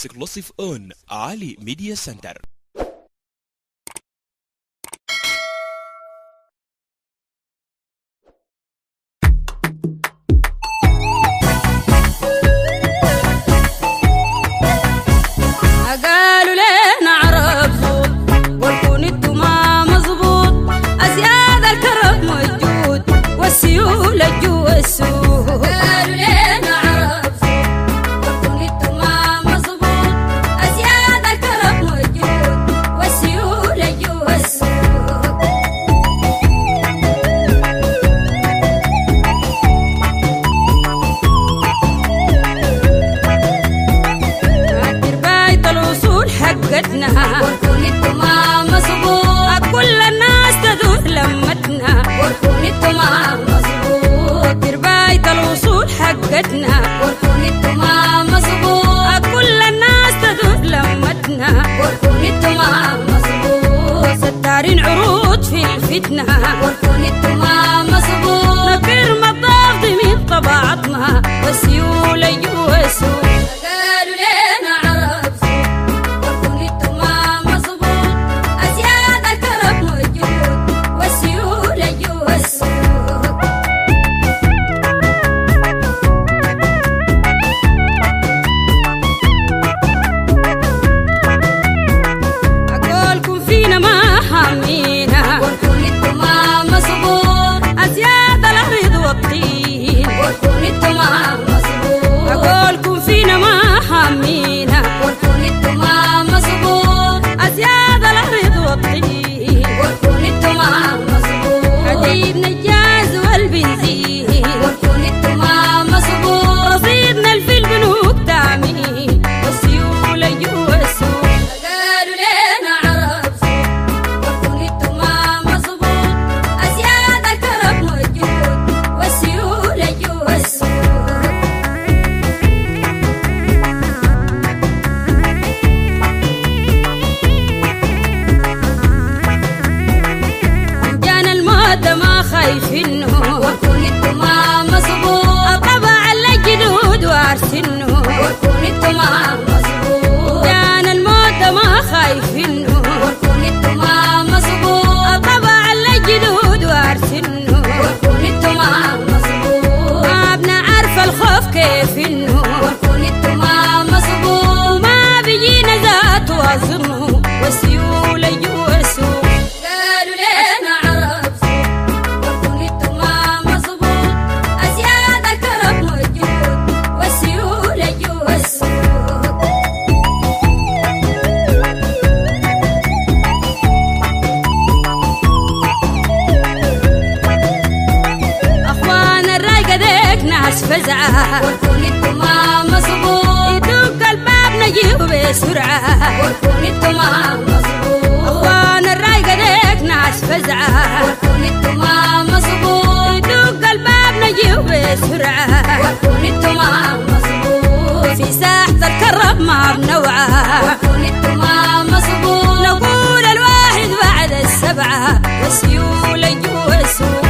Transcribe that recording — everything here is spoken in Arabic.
exclusive on Ali Media Center. قالوا لنا عرفوا والكون انتما مظبوط أزياد الكرم موجود والسيولة جوا السوق. قالوا لنا عرفوا والكون انتما مظبوط أزياد الكرم موجود والسيولة جوا السوق. حقتنا والكون انتما مظبوط كل الناس تدور لمتنا والكون انتما مظبوط ترباية الوصول حقتنا والكون انتما مظبوط كل الناس تدور لمتنا والكون انتما مظبوط ستارين عروض في الفتنة والكون انتما مظبوط نكر مضاف ضمن طباعتنا والسيولة جوا السوق. قالوا لنا ما خايفينه والكون انتما مظبوط طبع الجدود وارسنه والكون انتما مظبوط كان الموت ما خايفينه والكون انتما مظبوط طبع الجدود وارسنه والكون انتما مظبوط ما بنعرف الخوف كيف انه والكون انتما مظبوط ما بيجينا ذات واظنه والسيولة جوا السوق. قالوا لنا فزعة والكون انتما مظبوط يدق الباب نجيب بسرعة والكون انتما مظبوط اخوان الرايقة ديك ناس فزعة والكون انتما مظبوط يدق الباب نجيب بسرعة والكون انتما مظبوط في ساحة الكرب ما بنوعة والكون انتما مظبوط نقول الواحد بعد السبعة والسيولة جوا السوق.